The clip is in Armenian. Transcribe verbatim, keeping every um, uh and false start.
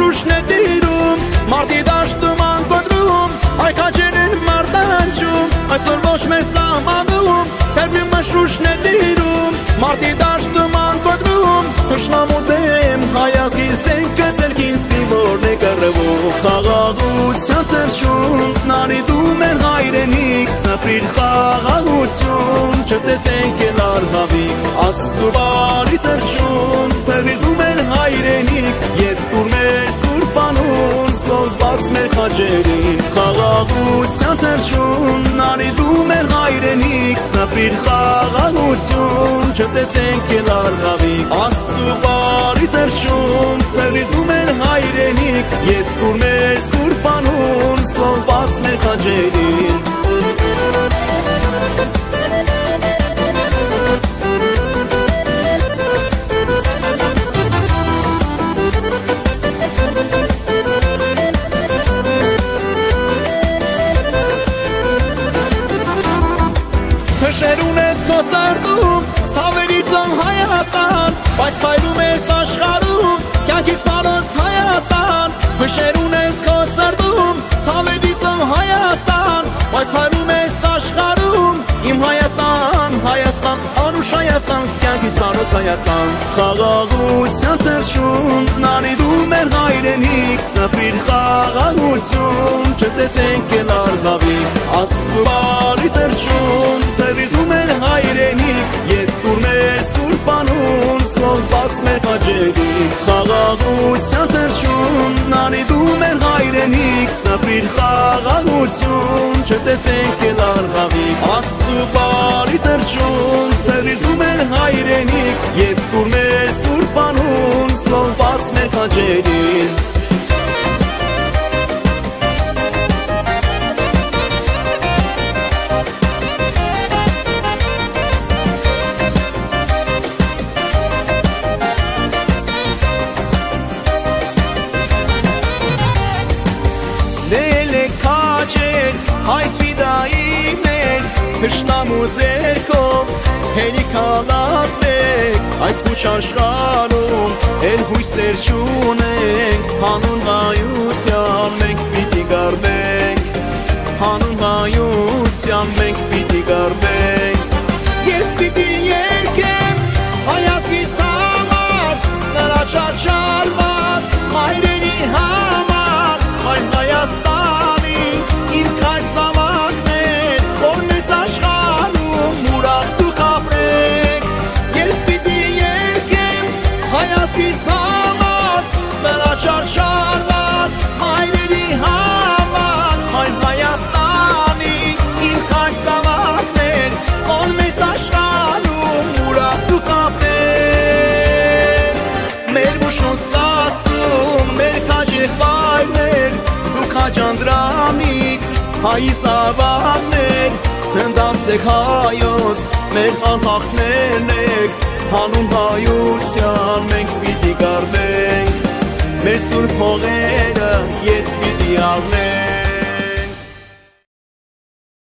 մշուշն է տիրում, մարդի դաշտում անկոտրում, հայքաչեր են մարդանջում, այսօր ոչ մեր սահմանում, թերբի մշուշն է տիրում, մարդի դաշտում անկոտրում, թշնամու դեմ հայազգի սենքը ձերքին սիմորն է կռվում, խաղաղության թրջում, նարիդում են հայրենիք, սպրիր խաղաղություն, չտեսնենք էլ արհավիք, Աստծու բարի թրջում, թրիդում են հայրենիք, երբուր մեր սուրբ անուն, զոհված մեր խաչերին, խաղաղության թրջում, նարիդում են հայրենիք, սպրիր խաղաղություն, չտեսնենք էլ արհավիք, Աստծու բարի թրջում, թրիդում են հայրենիք, երբուր մեր սուրբ անուն, զոհված մեր խաչերին Փշեր ունես քո սրտում, ցավերից ում Հայաստան, բայց փայլում ես աշխարհում, կյանքից փառոս Հայաստան, փշեր ունես քո սրտում, ցավերից ում Հայաստան, բայց փայլում ես աշխարհում, իմ Հայաստան, Հայաստան, անուշ Հայաստան, կյանքից փառոս Հայաստան, խաղաղության թրջում, նարիդում են հայրենիք, սպրիր խաղաղություն, չտեսնենք էլ արհավիք, Աստծու բարի թրջում, թրիդում են հայրենիք, երբուր մեր սուրբ անուն, զոհված մեր խաչերին, խաղաղության թրջում, նարիդում են հայրենիք, սպրիր խաղաղություն, չտեսնենք էլ արհավիք, Աստծու բարի թրջում, թրիդում են հայրենիք, երբուր մեր սուրբ անուն, զոհված մեր խաչերին Հայ ֆիդայիներ, թշնամու ձերքով, հերիք հալածվեք, այս փուչ աշխարհում, էլ հույսեր չունենք, հանուն հայության մենք պիտի գարվենք, հանուն հայության մենք պիտի գարվենք, ես պիտի երգեմ, հայազգիս համար, նրա չարչարված, մայրերի համար, այն Հայաստանի, իմ քայլ սավակներ, որ մեծ աշխարհում ուրախ դուք ապրեք, ես պիտի երգեմ հայազգիս համար, նրա չարչարված մայրերի համար, այն Հայաստանի, իմ քայլ սավակներ, որ մեծ աշխարհում ուրախ դուք ապրեք, մեր մուշուն սասում, մեր քաջեղբայրներ, դուք հաջանդրամիկ, հայի զավակներ, թնդացեք հայոց, մեր անհախներն եք, հանուն հայության մենք պիտի գարվենք, մեր սուրբ հողերը ետ պիտի առնենք